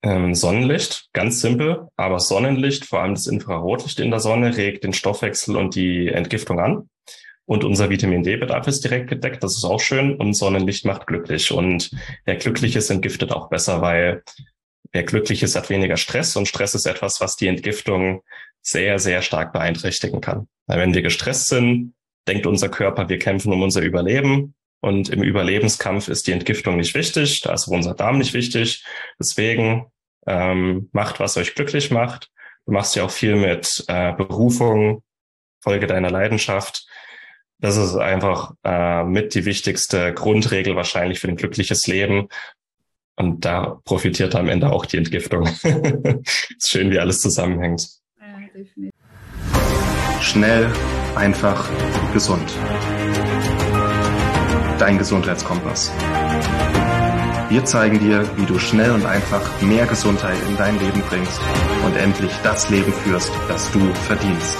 Sonnenlicht, ganz simpel, aber Sonnenlicht, vor allem das Infrarotlicht in der Sonne, regt den Stoffwechsel und die Entgiftung an. Und unser Vitamin D-Bedarf ist direkt gedeckt, das ist auch schön. Und Sonnenlicht macht glücklich. Und wer glücklich ist, entgiftet auch besser, weil wer glücklich ist, hat weniger Stress. Und Stress ist etwas, was die Entgiftung sehr, sehr stark beeinträchtigen kann. Weil wenn wir gestresst sind, denkt unser Körper, wir kämpfen um unser Überleben. Und im Überlebenskampf ist die Entgiftung nicht wichtig, da ist unser Darm nicht wichtig. Deswegen macht, was euch glücklich macht. Du machst ja auch viel mit Berufung, Folge deiner Leidenschaft. Das ist einfach mit die wichtigste Grundregel wahrscheinlich für ein glückliches Leben. Und da profitiert am Ende auch die Entgiftung. Ist schön, wie alles zusammenhängt. Ja, definitiv. Schnell, einfach, gesund. Dein Gesundheitskompass. Wir zeigen dir, wie du schnell und einfach mehr Gesundheit in dein Leben bringst und endlich das Leben führst, das du verdienst.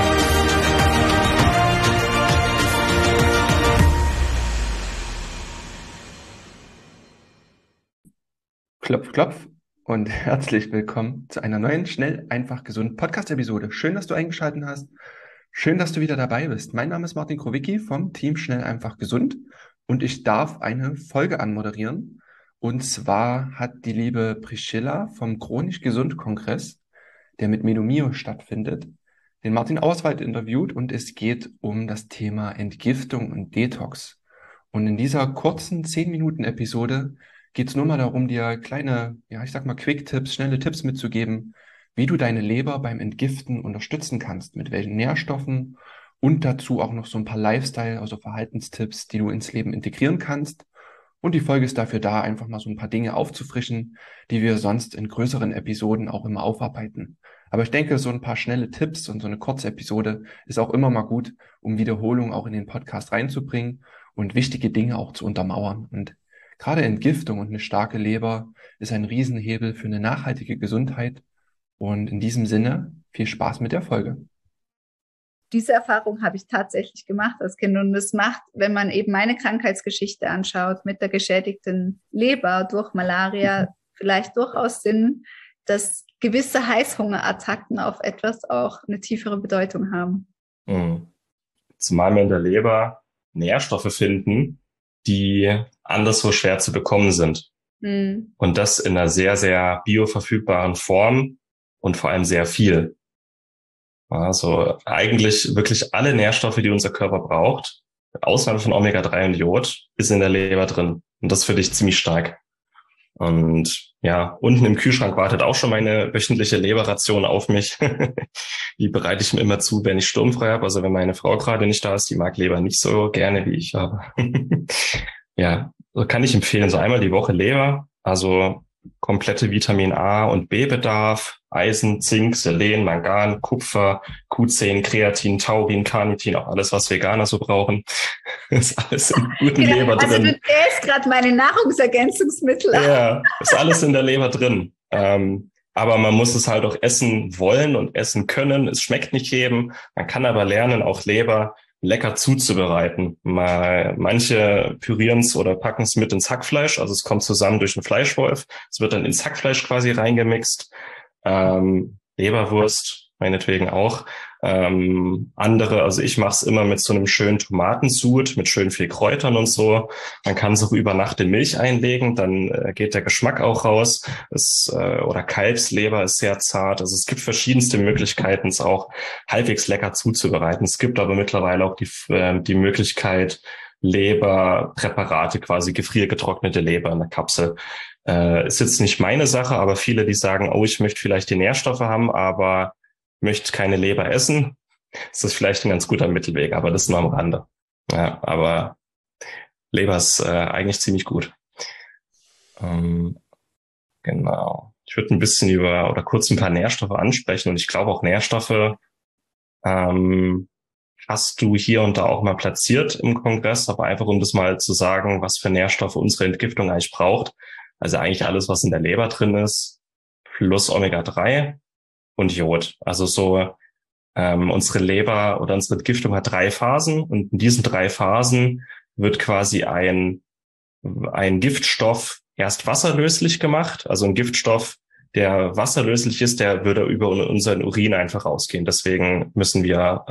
Klopf, klopf und herzlich willkommen zu einer neuen Schnell, einfach, gesund Podcast-Episode. Schön, dass du eingeschaltet hast. Schön, dass du wieder dabei bist. Mein Name ist Martin Krowicki vom Team Schnell, einfach, gesund und ich darf eine Folge anmoderieren. Und zwar hat die liebe Priscilla vom Chronisch Gesund Kongress, der mit Menomio stattfindet, den Martin Auswald interviewt und es geht um das Thema Entgiftung und Detox. Und in dieser kurzen 10-Minuten-Episode geht es nur mal darum, dir kleine, Quick-Tipps, schnelle Tipps mitzugeben, wie du deine Leber beim Entgiften unterstützen kannst, mit welchen Nährstoffen und dazu auch noch so ein paar Lifestyle, also Verhaltenstipps, die du ins Leben integrieren kannst. Und die Folge ist dafür da, einfach mal so ein paar Dinge aufzufrischen, die wir sonst in größeren Episoden auch immer aufarbeiten. Aber ich denke, so ein paar schnelle Tipps und so eine kurze Episode ist auch immer mal gut, um Wiederholung auch in den Podcast reinzubringen und wichtige Dinge auch zu untermauern. Und gerade Entgiftung und eine starke Leber ist ein Riesenhebel für eine nachhaltige Gesundheit. Und in diesem Sinne, viel Spaß mit der Folge. Diese Erfahrung habe ich tatsächlich gemacht als Kind und es macht, wenn man eben meine Krankheitsgeschichte anschaut, mit der geschädigten Leber durch Malaria, vielleicht durchaus Sinn, dass gewisse Heißhungerattacken auf etwas auch eine tiefere Bedeutung haben. Zumal wir in der Leber Nährstoffe finden, die anderswo schwer zu bekommen sind. Und das in einer sehr, sehr bioverfügbaren Form und vor allem sehr viel. Also eigentlich wirklich alle Nährstoffe, die unser Körper braucht, mit Ausnahme von Omega-3 und Jod, ist in der Leber drin. Und das finde ich ziemlich stark. Und ja, unten im Kühlschrank wartet auch schon meine wöchentliche Leberration auf mich. Die bereite ich mir immer zu, wenn ich sturmfrei habe. Also wenn meine Frau gerade nicht da ist, die mag Leber nicht so gerne wie ich habe. Ja, so kann ich empfehlen, so einmal die Woche Leber, also komplette Vitamin A und B-Bedarf, Eisen, Zink, Selen, Mangan, Kupfer, Q10, Kreatin, Taurin, Carnitin, auch alles, was Veganer so brauchen. Ist alles in guten Leber drin. Also du zählst gerade meine Nahrungsergänzungsmittel. Ja, ist alles in der Leber drin. Aber man muss es halt auch essen wollen und essen können. Es schmeckt nicht jedem. Man kann aber lernen, auch Leber lecker zuzubereiten. Manche pürieren es oder packen es mit ins Hackfleisch, also es kommt zusammen durch einen Fleischwolf. Es wird dann ins Hackfleisch quasi reingemixt. Leberwurst meinetwegen auch. Andere, also ich mache es immer mit so einem schönen Tomatensud, mit schön viel Kräutern und so. Man kann es auch über Nacht in Milch einlegen, dann geht der Geschmack auch raus. Oder Kalbsleber ist sehr zart. Also es gibt verschiedenste Möglichkeiten, es auch halbwegs lecker zuzubereiten. Es gibt aber mittlerweile auch die Möglichkeit, Leberpräparate, quasi gefriergetrocknete Leber in der Kapsel. Ist jetzt nicht meine Sache, aber viele, die sagen, oh, ich möchte vielleicht die Nährstoffe haben, aber möchte keine Leber essen, ist das vielleicht ein ganz guter Mittelweg, aber das nur am Rande. Ja, aber Leber ist eigentlich ziemlich gut. Genau. Ich würde ein bisschen kurz ein paar Nährstoffe ansprechen und ich glaube auch Nährstoffe hast du hier und da auch mal platziert im Kongress, aber einfach um das mal zu sagen, was für Nährstoffe unsere Entgiftung eigentlich braucht. Also eigentlich alles, was in der Leber drin ist, plus Omega-3 und Jod. Also so unsere Leber oder unsere Entgiftung hat 3 Phasen und in diesen 3 Phasen wird quasi ein Giftstoff erst wasserlöslich gemacht, also ein Giftstoff, der wasserlöslich ist, der würde über unseren Urin einfach ausgehen. Deswegen machen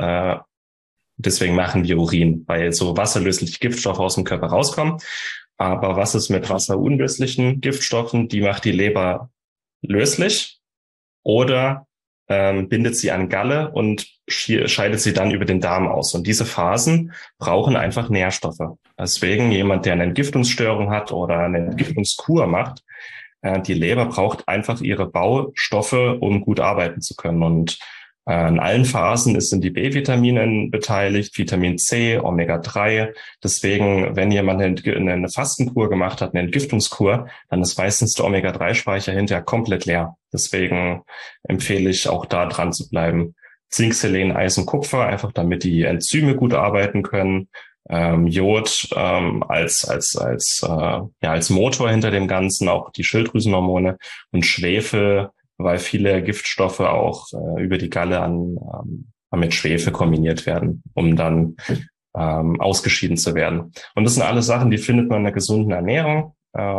wir Urin, weil so wasserlösliche Giftstoffe aus dem Körper rauskommen. Aber was ist mit wasserunlöslichen Giftstoffen? Die macht die Leber löslich oder bindet sie an Galle und scheidet sie dann über den Darm aus. Und diese Phasen brauchen einfach Nährstoffe. Deswegen jemand, der eine Entgiftungsstörung hat oder eine Entgiftungskur macht, die Leber braucht einfach ihre Baustoffe, um gut arbeiten zu können. Und in allen Phasen sind die B-Vitamine beteiligt, Vitamin C, Omega-3. Deswegen, wenn jemand eine Fastenkur gemacht hat, eine Entgiftungskur, dann ist meistens der Omega-3-Speicher hinterher komplett leer. Deswegen empfehle ich auch da dran zu bleiben. Zink, Selen, Eisen, Kupfer, einfach damit die Enzyme gut arbeiten können. Jod als Motor hinter dem Ganzen, auch die Schilddrüsenhormone, und Schwefel, weil viele Giftstoffe auch über die Galle mit Schwefel kombiniert werden, um dann ausgeschieden zu werden. Und das sind alles Sachen, die findet man in einer gesunden Ernährung.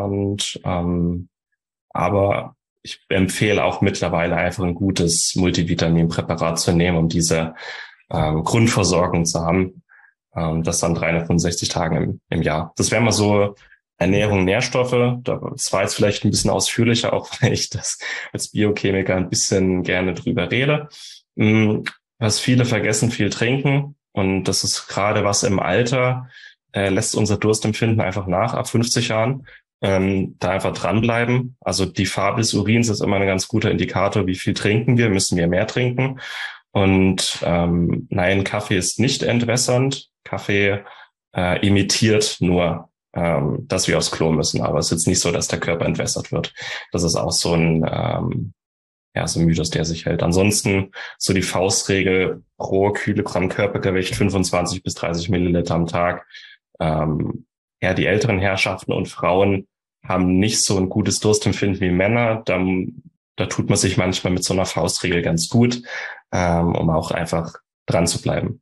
Aber ich empfehle auch mittlerweile einfach ein gutes Multivitaminpräparat zu nehmen, um diese Grundversorgung zu haben. Das dann 365 Tagen im Jahr. Das wäre mal so Ernährung, Nährstoffe. Das war jetzt vielleicht ein bisschen ausführlicher, auch wenn ich das als Biochemiker ein bisschen gerne drüber rede. Was viele vergessen, viel trinken. Und das ist gerade was im Alter, lässt unser Durstempfinden einfach nach, ab 50 Jahren. Da einfach dranbleiben. Also die Farbe des Urins ist immer ein ganz guter Indikator, wie viel trinken wir, müssen wir mehr trinken. Und nein, Kaffee ist nicht entwässernd. Kaffee imitiert nur, dass wir aufs Klo müssen. Aber es ist jetzt nicht so, dass der Körper entwässert wird. Das ist auch so ein Mythos, der sich hält. Ansonsten so die Faustregel pro Kilogramm Körpergewicht 25 bis 30 Milliliter am Tag. Die älteren Herrschaften und Frauen haben nicht so ein gutes Durstempfinden wie Männer. Da tut man sich manchmal mit so einer Faustregel ganz gut, um auch einfach dran zu bleiben.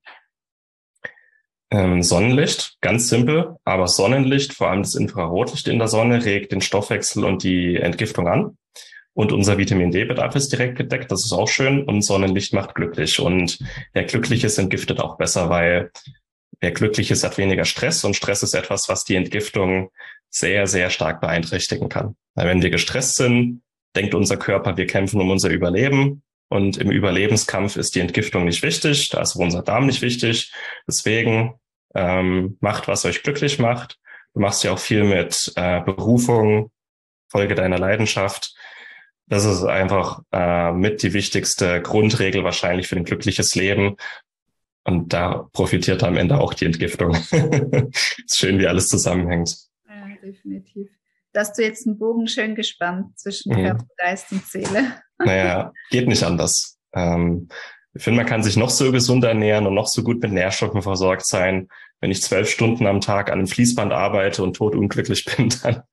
Sonnenlicht, ganz simpel, aber Sonnenlicht, vor allem das Infrarotlicht in der Sonne, regt den Stoffwechsel und die Entgiftung an. Und unser Vitamin D-Bedarf ist direkt gedeckt, das ist auch schön. Und Sonnenlicht macht glücklich. Und wer glücklich ist, entgiftet auch besser, weil wer glücklich ist, hat weniger Stress. Und Stress ist etwas, was die Entgiftung sehr, sehr stark beeinträchtigen kann. Weil wenn wir gestresst sind, denkt unser Körper, wir kämpfen um unser Überleben. Und im Überlebenskampf ist die Entgiftung nicht wichtig, da ist unser Darm nicht wichtig. Deswegen macht, was euch glücklich macht. Du machst ja auch viel mit Berufung, Folge deiner Leidenschaft. Das ist einfach mit die wichtigste Grundregel wahrscheinlich für ein glückliches Leben. Und da profitiert am Ende auch die Entgiftung. Ist schön, wie alles zusammenhängt. Ja, definitiv. Da hast du jetzt einen Bogen schön gespannt zwischen Körper, Geist und Seele. Naja, geht nicht anders. Ich finde, man kann sich noch so gesund ernähren und noch so gut mit Nährstoffen versorgt sein. Wenn ich 12 Stunden am Tag an einem Fließband arbeite und totunglücklich bin, dann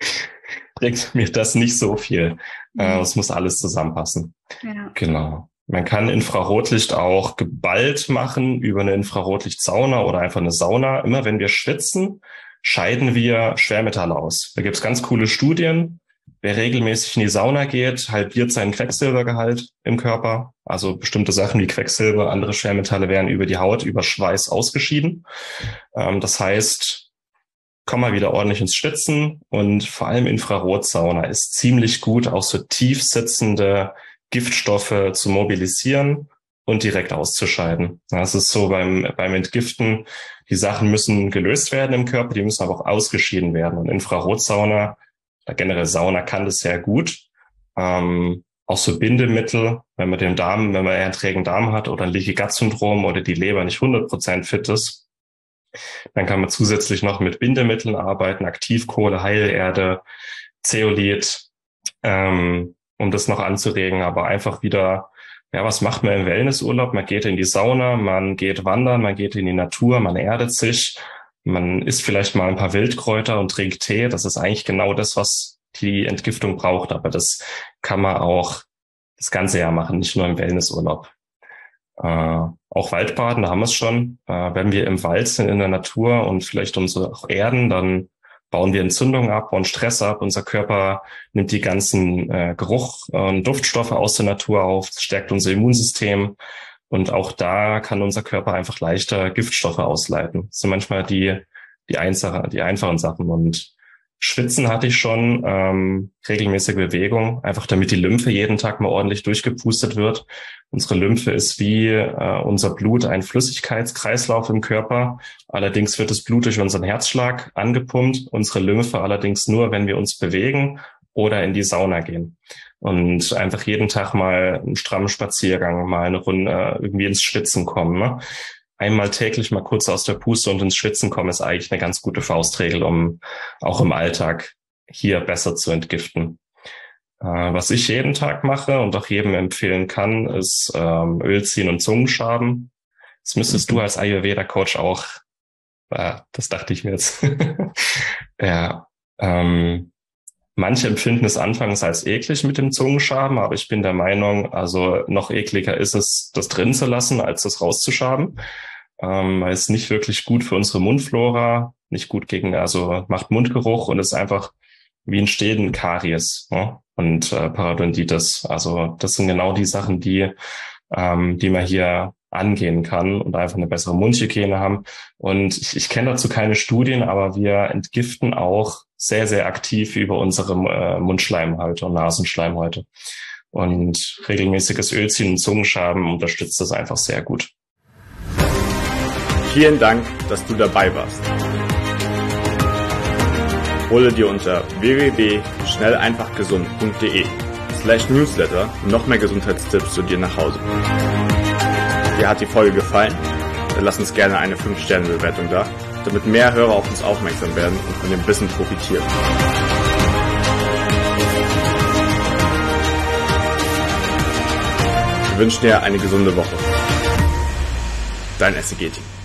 bringt mir das nicht so viel. Es muss alles zusammenpassen. Ja. Genau. Man kann Infrarotlicht auch geballt machen über eine Infrarotlichtsauna oder einfach eine Sauna. Immer wenn wir schwitzen, scheiden wir Schwermetalle aus. Da gibt es ganz coole Studien. Wer regelmäßig in die Sauna geht, halbiert seinen Quecksilbergehalt im Körper. Also bestimmte Sachen wie Quecksilber, andere Schwermetalle werden über die Haut, über Schweiß ausgeschieden. Das heißt, komm mal wieder ordentlich ins Schwitzen. Und vor allem Infrarotsauna ist ziemlich gut, auch so tief sitzende Giftstoffe zu mobilisieren und direkt auszuscheiden. Das ist so beim Entgiften, die Sachen müssen gelöst werden im Körper, die müssen aber auch ausgeschieden werden. Und Infrarotsauna, generell Sauna, kann das sehr gut. Auch so Bindemittel, wenn man eher einen trägen Darm hat oder ein Leaky Gut Syndrom oder die Leber nicht 100% fit ist, dann kann man zusätzlich noch mit Bindemitteln arbeiten, Aktivkohle, Heilerde, Zeolit, um das noch anzuregen, aber einfach wieder, was macht man im Wellnessurlaub? Man geht in die Sauna, man geht wandern, man geht in die Natur, man erdet sich, man isst vielleicht mal ein paar Wildkräuter und trinkt Tee. Das ist eigentlich genau das, was die Entgiftung braucht, aber das kann man auch das ganze Jahr machen, nicht nur im Wellnessurlaub. Auch Waldbaden, da haben wir es schon. Wenn wir im Wald sind, in der Natur und vielleicht uns auch erden, dann bauen wir Entzündungen ab, bauen Stress ab. Unser Körper nimmt die ganzen Geruch- und Duftstoffe aus der Natur auf, stärkt unser Immunsystem. Und auch da kann unser Körper einfach leichter Giftstoffe ausleiten. Das sind manchmal die einfachen Sachen. Und Schwitzen hatte ich schon, regelmäßige Bewegung, einfach damit die Lymphe jeden Tag mal ordentlich durchgepustet wird. Unsere Lymphe ist wie unser Blut ein Flüssigkeitskreislauf im Körper. Allerdings wird das Blut durch unseren Herzschlag angepumpt. Unsere Lymphe allerdings nur, wenn wir uns bewegen oder in die Sauna gehen. Und einfach jeden Tag mal einen strammen Spaziergang, mal eine Runde irgendwie ins Schwitzen kommen, ne? Einmal täglich mal kurz aus der Puste und ins Schwitzen kommen, ist eigentlich eine ganz gute Faustregel, um auch im Alltag hier besser zu entgiften. Was ich jeden Tag mache und auch jedem empfehlen kann, ist Öl ziehen und Zungenschaben. Das müsstest du als Ayurveda-Coach auch, das dachte ich mir jetzt. Ja, manche empfinden es anfangs als eklig mit dem Zungenschaben, aber ich bin der Meinung, also noch ekliger ist es, das drin zu lassen, als das rauszuschaben. Weil es nicht wirklich gut für unsere Mundflora, nicht gut also macht Mundgeruch und ist einfach wie ein stehenden Karies, ne? Und Parodontitis. Also das sind genau die Sachen, die man hier angehen kann und einfach eine bessere Mundhygiene haben. Und ich kenne dazu keine Studien, aber wir entgiften auch sehr, sehr aktiv über unsere Mundschleimhäute und Nasenschleimhäute. Und regelmäßiges Ölziehen und Zungenschaben unterstützt das einfach sehr gut. Vielen Dank, dass du dabei warst. Hole dir unter www.schnelleinfachgesund.de/Newsletter noch mehr Gesundheitstipps zu dir nach Hause. Dir hat die Folge gefallen? Dann lass uns gerne eine 5-Sterne-Bewertung da, damit mehr Hörer auf uns aufmerksam werden und von dem Wissen profitieren. Wir wünschen dir eine gesunde Woche. Dein SEG-Team.